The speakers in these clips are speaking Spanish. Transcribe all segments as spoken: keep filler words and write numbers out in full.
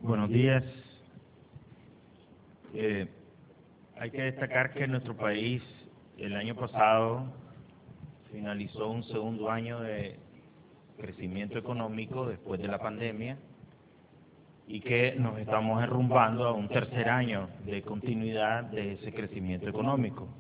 Buenos días. Eh, hay que destacar que en nuestro país el año pasado finalizó un segundo año de crecimiento económico después de la pandemia y que nos estamos derrumbando a un tercer año de continuidad de ese crecimiento económico.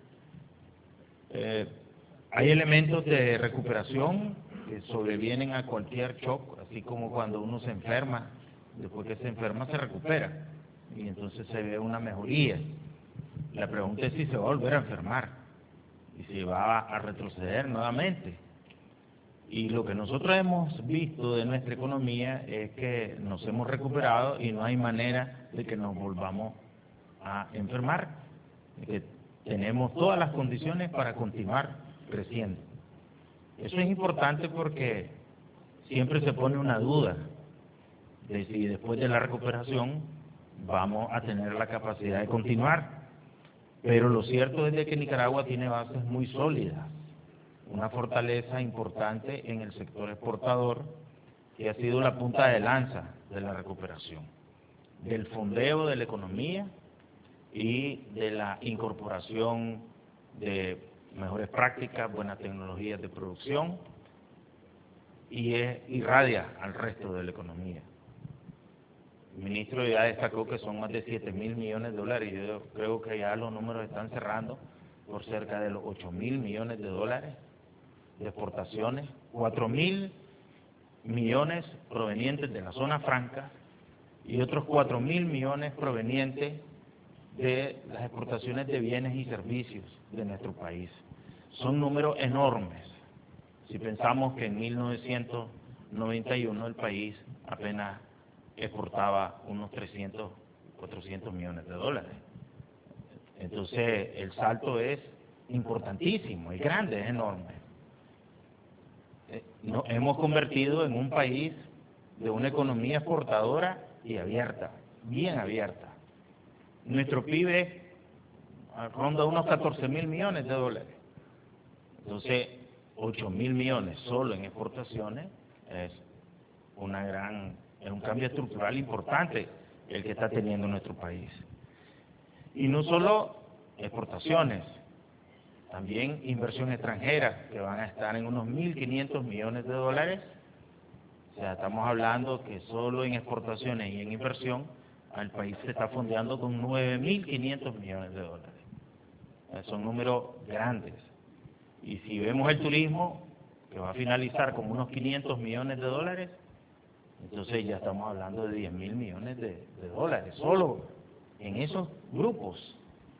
Eh, hay elementos de recuperación que sobrevienen a cualquier shock, así como cuando uno se enferma, después que se enferma se recupera y entonces se ve una mejoría. La pregunta es si se va a volver a enfermar y si va a retroceder nuevamente. Y lo que nosotros hemos visto de nuestra economía es que nos hemos recuperado y no hay manera de que nos volvamos a enfermar, de que tenemos todas las condiciones para continuar creciendo. Eso es importante porque siempre se pone una duda de si después de la recuperación vamos a tener la capacidad de continuar. Pero lo cierto es de que Nicaragua tiene bases muy sólidas, una fortaleza importante en el sector exportador, que ha sido la punta de lanza de la recuperación, del fondeo de la economía y de la incorporación de mejores prácticas, buenas tecnologías de producción, y es, irradia al resto de la economía. El ministro ya destacó que son más de siete mil millones de dólares, y yo creo que ya los números están cerrando por cerca de los ocho mil millones de dólares de exportaciones, cuatro mil millones provenientes de la zona franca y otros cuatro mil millones provenientes de las exportaciones de bienes y servicios de nuestro país. Son números enormes. Si pensamos que en mil novecientos noventa y uno el país apenas exportaba unos trescientos, cuatrocientos millones de dólares. Entonces el salto es importantísimo, es grande, es enorme. Nos hemos convertido en un país de una economía exportadora y abierta, bien abierta. Nuestro P I B ronda unos catorce mil millones de dólares. Entonces, ocho mil millones solo en exportaciones es una gran, es un cambio estructural importante el que está teniendo nuestro país. Y no solo exportaciones, también inversión extranjera, que van a estar en unos mil quinientos millones de dólares. O sea, estamos hablando que solo en exportaciones y en inversión, al país se está fondeando con nueve mil quinientos millones de dólares. Son números grandes. Y si vemos el turismo, que va a finalizar con unos quinientos millones de dólares, entonces ya estamos hablando de diez mil millones de, de dólares, solo en esos grupos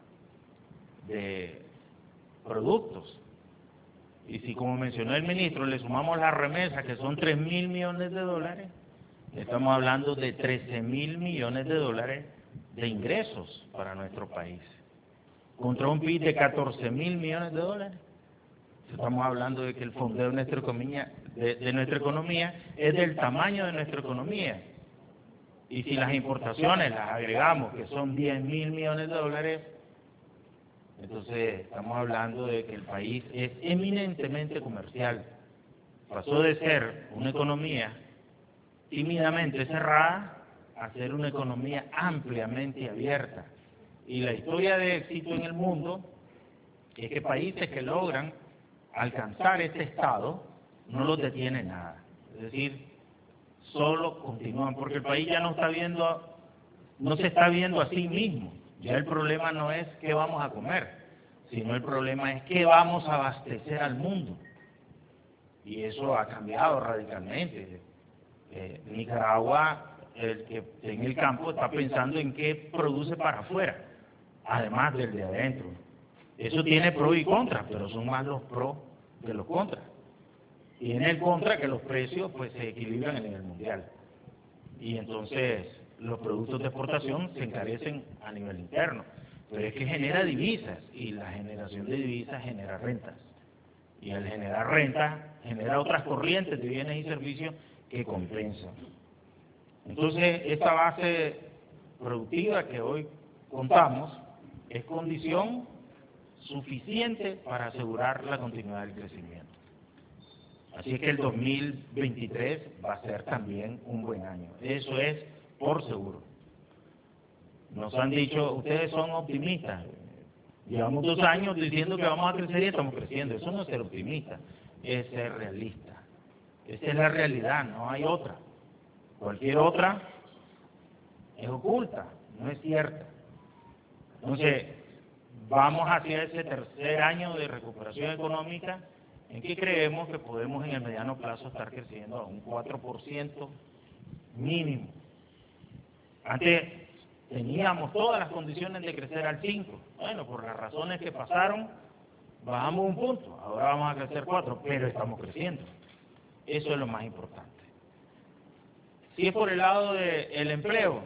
de productos. Y si, como mencionó el ministro, le sumamos las remesas, que son tres mil millones de dólares, estamos hablando de trece mil millones de dólares de ingresos para nuestro país. Contra un P I B de catorce mil millones de dólares, estamos hablando de que el fondeo de nuestra economía, de, de nuestra economía es del tamaño de nuestra economía. Y si las importaciones las agregamos, que son diez mil millones de dólares, entonces estamos hablando de que el país es eminentemente comercial. Pasó de ser una economía tímidamente cerrada a ser una economía ampliamente abierta. Y la historia de éxito en el mundo es que países que logran alcanzar este estado no los detiene nada. Es decir, solo continúan, porque el país ya no está viendo, no se está viendo a sí mismo. Ya el problema no es qué vamos a comer, sino el problema es qué vamos a abastecer al mundo. Y eso ha cambiado radicalmente. Eh, Nicaragua, el que en el campo está pensando en qué produce para afuera, además del de adentro. Eso tiene pros y contras, pero son más los pros que los contras. Y en el contra que los precios pues se equilibran a nivel mundial. Y entonces los productos de exportación se encarecen a nivel interno. Pero es que genera divisas, y la generación de divisas genera rentas. Y al generar rentas, genera otras corrientes de bienes y servicios que compensan. Entonces, esta base productiva que hoy contamos es condición suficiente para asegurar la continuidad del crecimiento. Así es que el dos mil veintitrés va a ser también un buen año. Eso es por seguro. Nos han dicho, ustedes son optimistas. Llevamos dos años diciendo que vamos a crecer y estamos creciendo. Eso no es ser optimista, es ser realista. Esa es la realidad, no hay otra. Cualquier otra es oculta, no es cierta. Entonces, vamos hacia ese tercer año de recuperación económica en que creemos que podemos en el mediano plazo estar creciendo a un cuatro por ciento mínimo. Antes teníamos todas las condiciones de crecer al cinco por ciento. Bueno, por las razones que pasaron, bajamos un punto. Ahora vamos a crecer cuatro por ciento, pero estamos creciendo. Eso es lo más importante. Si es por el lado del empleo,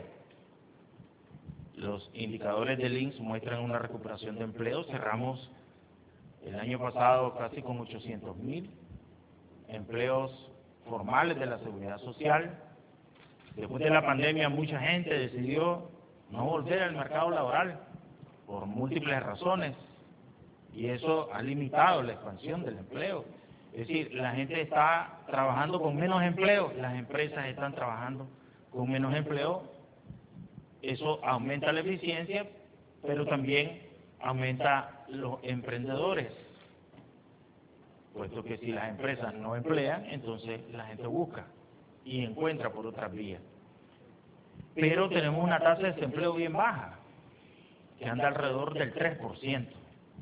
los indicadores del I N S S muestran una recuperación de empleo. Cerramos el año pasado casi con ochocientos mil empleos formales de la seguridad social. Después de la pandemia, mucha gente decidió no volver al mercado laboral por múltiples razones, y eso ha limitado la expansión del empleo. Es decir, la gente está trabajando con menos empleo, las empresas están trabajando con menos empleo. Eso aumenta la eficiencia, pero también aumenta los emprendedores, puesto que si las empresas no emplean, entonces la gente busca y encuentra por otras vías. Pero tenemos una tasa de desempleo bien baja, que anda alrededor del tres por ciento.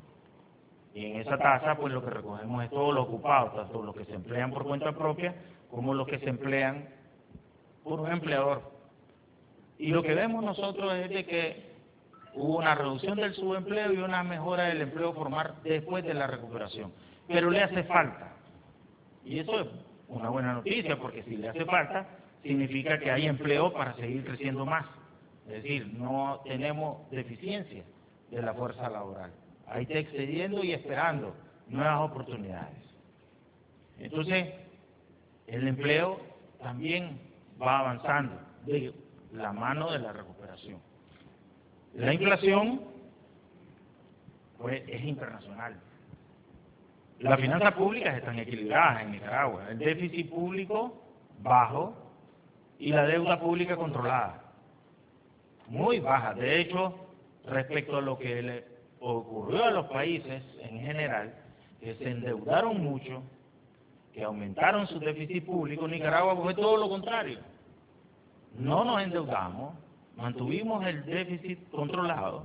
Y en esa tasa, pues lo que recogemos es todos los ocupados, tanto los que se emplean por cuenta propia, como los que se emplean por un empleador. Y lo que vemos nosotros es de que hubo una reducción del subempleo y una mejora del empleo formal después de la recuperación. Pero le hace falta. Y eso es una buena noticia, porque si le hace falta, significa que hay empleo para seguir creciendo más. Es decir, no tenemos deficiencia de la fuerza laboral. Ahí está excediendo y esperando nuevas oportunidades. Entonces, el empleo también va avanzando de la mano de la recuperación. La inflación, pues, es internacional. Las finanzas públicas están equilibradas en Nicaragua, el déficit público bajo y la deuda pública controlada, muy baja. De hecho, respecto a lo que le ocurrió a los países en general, que se endeudaron mucho, que aumentaron su déficit público, Nicaragua fue todo lo contrario. No nos endeudamos, mantuvimos el déficit controlado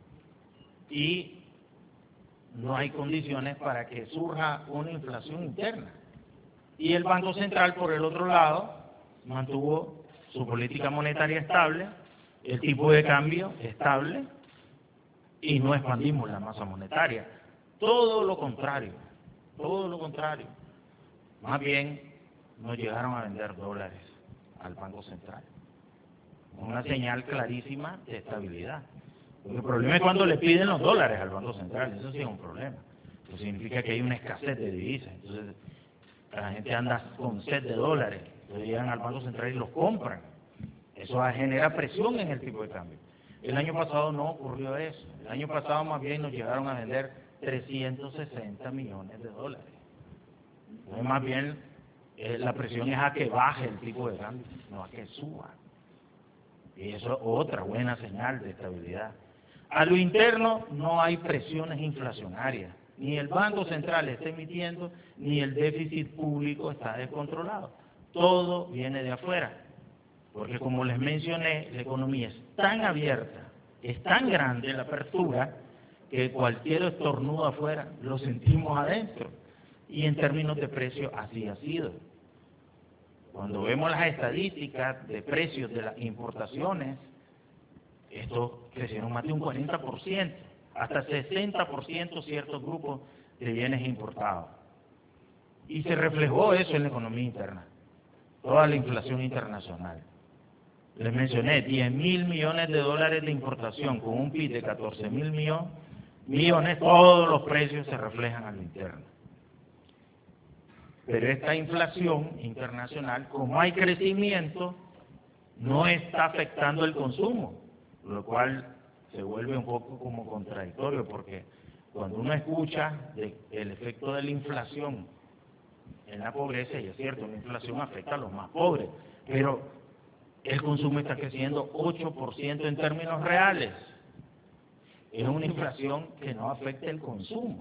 y no hay condiciones para que surja una inflación interna. Y el Banco Central, por el otro lado, mantuvo su política monetaria estable, el tipo de cambio estable, y no expandimos la masa monetaria. Todo lo contrario, todo lo contrario. Más bien, nos llegaron a vender dólares al Banco Central. Una señal clarísima de estabilidad. Porque el problema es cuando le piden los dólares al Banco Central, eso sí es un problema. Eso significa que hay una escasez de divisas. Entonces, la gente anda con sed de dólares, entonces llegan al Banco Central y los compran. Eso genera presión en el tipo de cambio. El año pasado no ocurrió eso. El año pasado más bien nos llegaron a vender trescientos sesenta millones de dólares. Entonces más bien eh, la presión es a que baje el tipo de cambio, no a que suba. Y eso es otra buena señal de estabilidad. A lo interno no hay presiones inflacionarias. Ni el Banco Central está emitiendo, ni el déficit público está descontrolado. Todo viene de afuera. Porque como les mencioné, la economía es tan abierta, es tan grande la apertura, que cualquier estornudo afuera lo sentimos adentro. Y en términos de precio así ha sido. Cuando vemos las estadísticas de precios de las importaciones, estos crecieron más de un cuarenta por ciento, hasta sesenta por ciento ciertos grupos de bienes importados. Y se reflejó eso en la economía interna, toda la inflación internacional. Les mencioné diez mil millones de dólares de importación con un P I B de catorce mil millones, todos los precios se reflejan a lo interno. Pero esta inflación internacional, como hay crecimiento, no está afectando el consumo, lo cual se vuelve un poco como contradictorio, porque cuando uno escucha de, el efecto de la inflación en la pobreza, y es cierto, la inflación afecta a los más pobres, pero el consumo está creciendo ocho por ciento en términos reales. Es una inflación que no afecta el consumo.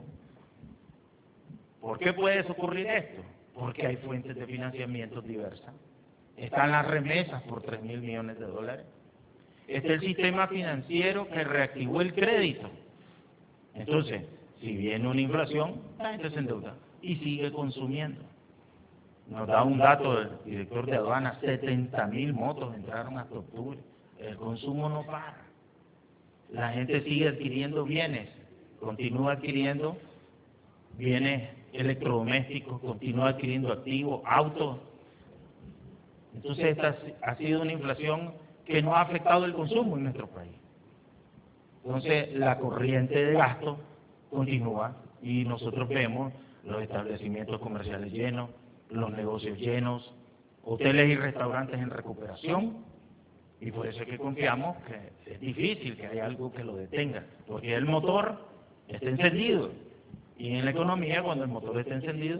¿Por qué puede ocurrir esto? Porque hay fuentes de financiamiento diversas. Están las remesas por tres mil millones de dólares. Está el sistema financiero que reactivó el crédito. Entonces, si viene una inflación, la gente se endeuda y sigue consumiendo. Nos da un dato del director de aduanas, setenta mil motos entraron hasta octubre. El consumo no para. La gente sigue adquiriendo bienes, continúa adquiriendo bienes electrodomésticos, continúa adquiriendo activos, autos. Entonces esta ha sido una inflación que no ha afectado el consumo en nuestro país. Entonces la corriente de gasto continúa y nosotros vemos los establecimientos comerciales llenos, los negocios llenos, hoteles y restaurantes en recuperación, y por eso es que confiamos que es difícil que haya algo que lo detenga, porque el motor está encendido, y en la economía cuando el motor está encendido,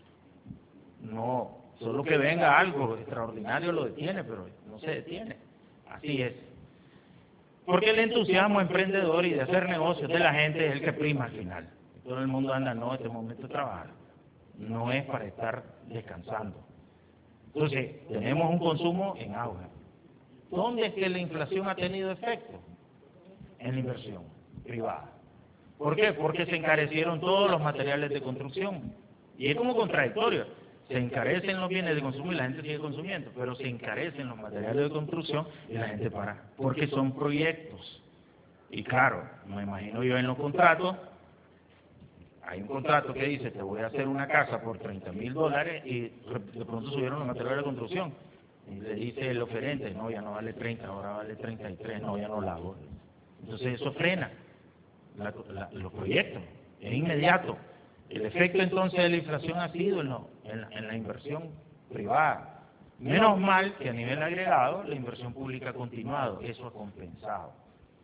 no, solo que venga algo extraordinario lo detiene, pero no se detiene, así es. Porque el entusiasmo emprendedor y de hacer negocios de la gente es el que prima al final. Todo el mundo anda, no, este momento de trabajar, no es para estar descansando. Entonces, tenemos un consumo en auge. ¿Dónde es que la inflación ha tenido efecto? En la inversión privada. ¿Por qué? Porque se encarecieron todos los materiales de construcción. Y es como contradictorio. Se encarecen los bienes de consumo y la gente sigue consumiendo, pero se encarecen los materiales de construcción y la gente para. Porque son proyectos. Y claro, me imagino yo en los contratos, hay un contrato que dice, te voy a hacer una casa por treinta mil dólares y de pronto subieron los materiales de construcción. Y le dice el oferente, no, ya no vale treinta, ahora vale treinta y tres, no, ya no la hago. Entonces eso frena la, la, los proyectos, es inmediato. El efecto entonces de la inflación ha sido en, lo, en, la, en la inversión privada. Menos mal que a nivel agregado la inversión pública ha continuado, eso ha compensado.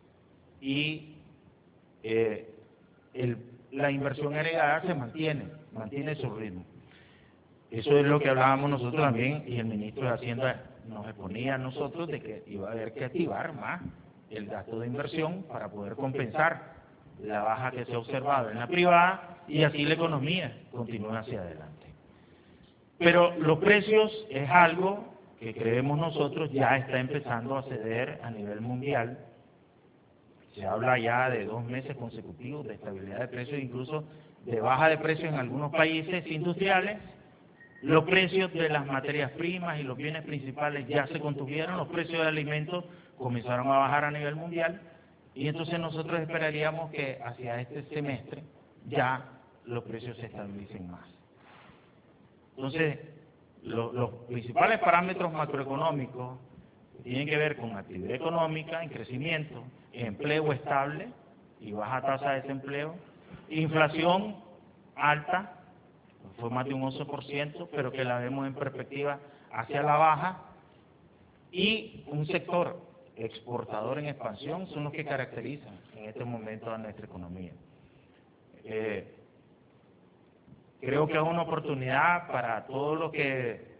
Y eh, el, la inversión agregada se mantiene, mantiene su ritmo. Eso es lo que hablábamos nosotros también, y el ministro de Hacienda nos exponía a nosotros de que iba a haber que activar más el gasto de inversión para poder compensar la baja que se ha observado en la privada y así la economía continúe hacia adelante. Pero los precios es algo que creemos nosotros ya está empezando a ceder a nivel mundial. Se habla ya de dos meses consecutivos de estabilidad de precios, incluso de baja de precios en algunos países industriales. Los precios de las materias primas y los bienes principales ya se contuvieron, los precios de alimentos comenzaron a bajar a nivel mundial y entonces nosotros esperaríamos que hacia este semestre ya los precios se estabilicen más. Entonces, lo, los principales parámetros macroeconómicos tienen que ver con actividad económica en crecimiento, empleo estable y baja tasa de desempleo, inflación alta, fue más de un once por ciento, pero que la vemos en perspectiva hacia la baja, y un sector exportador en expansión son los que caracterizan en este momento a nuestra economía. Eh, creo que es una oportunidad para todos los que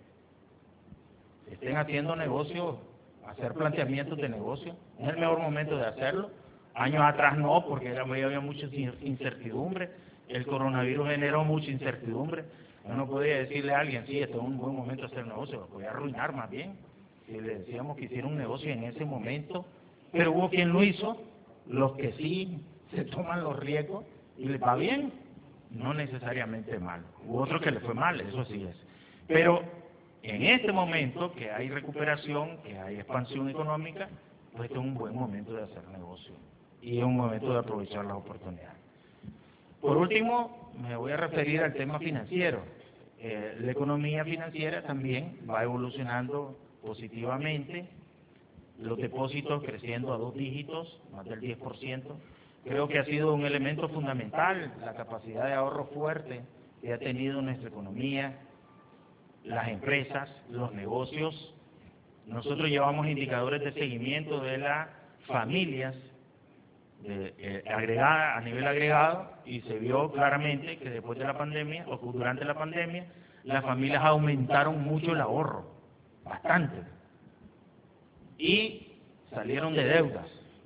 estén haciendo negocios, hacer planteamientos de negocio, es el mejor momento de hacerlo. Años atrás no, porque había mucha incertidumbre. El coronavirus generó mucha incertidumbre. Uno podía decirle a alguien, sí, esto es un buen momento de hacer negocio, lo podía arruinar más bien. Si le decíamos que hiciera un negocio en ese momento, pero hubo quien lo hizo, los que sí se toman los riesgos y les va bien, no necesariamente mal. Hubo otros que le fue mal, eso sí es. Pero en este momento que hay recuperación, que hay expansión económica, pues este es un buen momento de hacer negocio y es un momento de aprovechar las oportunidades. Por último, me voy a referir al tema financiero. Eh, la economía financiera también va evolucionando positivamente, los depósitos creciendo a dos dígitos, más del diez por ciento. Creo que ha sido un elemento fundamental la capacidad de ahorro fuerte que ha tenido nuestra economía, las empresas, los negocios. Nosotros llevamos indicadores de seguimiento de las familias de, eh, agregada, a nivel agregado, y se vio claramente que después de la pandemia o durante la pandemia las familias aumentaron mucho el ahorro, bastante. y salieron de deudas.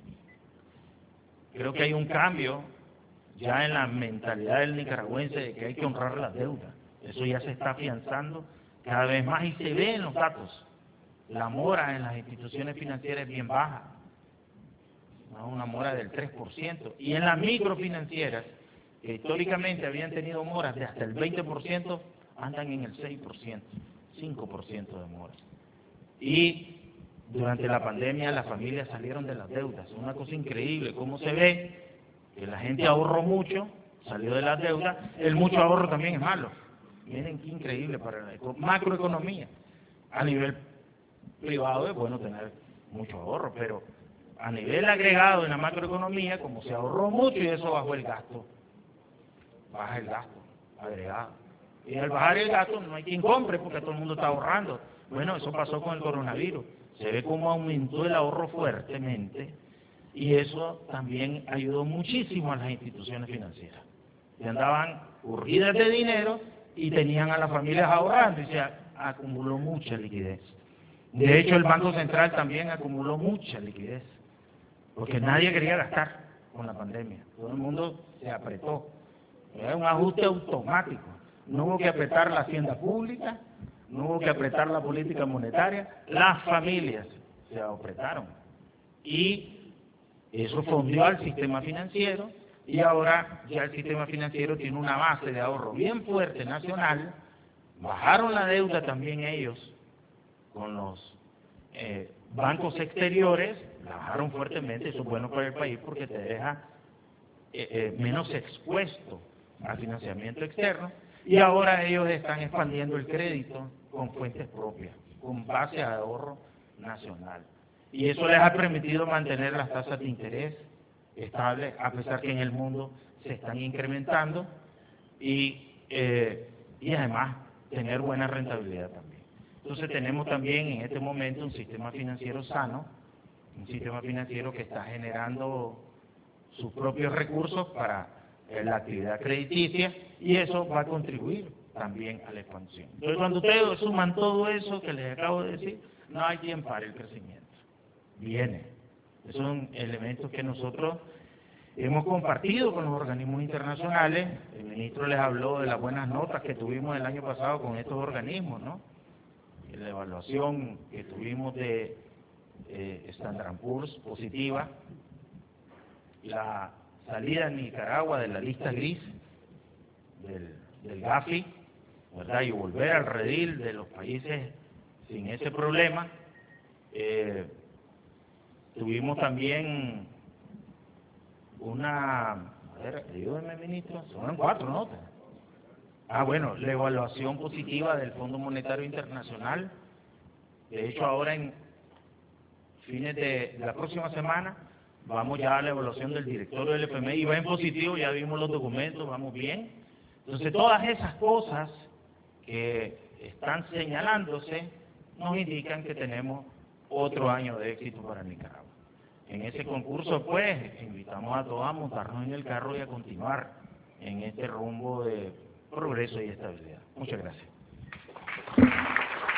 Creo que hay un cambio ya en la mentalidad del nicaragüense de que hay que honrar las deudas. Eso ya se está afianzando cada vez más y se ve en los datos. La mora en las instituciones financieras es bien baja, ¿no? Una mora del tres por ciento. Y en las microfinancieras, que históricamente habían tenido moras de hasta el veinte por ciento, andan en el seis por ciento, cinco por ciento de moras. Y durante la pandemia las familias salieron de las deudas. Es una cosa increíble cómo se ve que la gente ahorró mucho, salió de las deudas. El mucho ahorro también es malo. Miren qué increíble para la macroeconomía. A nivel privado es bueno tener mucho ahorro, pero a nivel agregado en la macroeconomía, como se ahorró mucho y eso bajó el gasto, baja el gasto agregado. Y al bajar el gasto no hay quien compre porque todo el mundo está ahorrando. Bueno, eso pasó con el coronavirus. Se ve cómo aumentó el ahorro fuertemente y eso también ayudó muchísimo a las instituciones financieras. Que andaban urgidas de dinero y tenían a las familias ahorrando y se acumuló mucha liquidez. De hecho, el Banco Central también acumuló mucha liquidez, porque nadie quería gastar con la pandemia. Todo el mundo se apretó. Era un ajuste automático. No hubo que apretar la hacienda pública, no hubo que apretar la política monetaria, las familias se apretaron. Y eso fondió al sistema financiero y ahora ya el sistema financiero tiene una base de ahorro bien fuerte nacional. Bajaron la deuda también ellos con los eh, bancos exteriores, la bajaron fuertemente. Eso es bueno para el país porque te deja eh, eh, menos expuesto al financiamiento externo, y ahora ellos están expandiendo el crédito con fuentes propias, con base a ahorro nacional. Y eso les ha permitido mantener las tasas de interés estables, a pesar que en el mundo se están incrementando, y, eh, y además tener buena rentabilidad también. Entonces tenemos también en este momento un sistema financiero sano, un sistema financiero que está generando sus propios recursos para eh, la actividad crediticia, y eso va a contribuir también a la expansión. Entonces cuando ustedes suman todo eso que les acabo de decir, no hay quien pare el crecimiento. Viene. Esos son elementos que nosotros hemos compartido con los organismos internacionales. El ministro les habló de las buenas notas que tuvimos el año pasado con estos organismos, ¿no? Y la evaluación que tuvimos de eh, Standard and Poor's positiva, la salida en Nicaragua de la lista gris del, del Gafi, ¿verdad? Y volver al redil de los países sin ese problema. Eh, tuvimos también una, a ver, ayúdenme, ministro, son cuatro notas. Ah, bueno, la evaluación positiva del Fondo Monetario Internacional. De hecho, ahora en fines de, de la próxima semana vamos ya a la evaluación del directorio del F M I y va en positivo, ya vimos los documentos, vamos bien. Entonces, todas esas cosas que están señalándose nos indican que tenemos otro año de éxito para Nicaragua. En ese concurso, pues, invitamos a todos a montarnos en el carro y a continuar en este rumbo de progreso y estabilidad. Muchas gracias.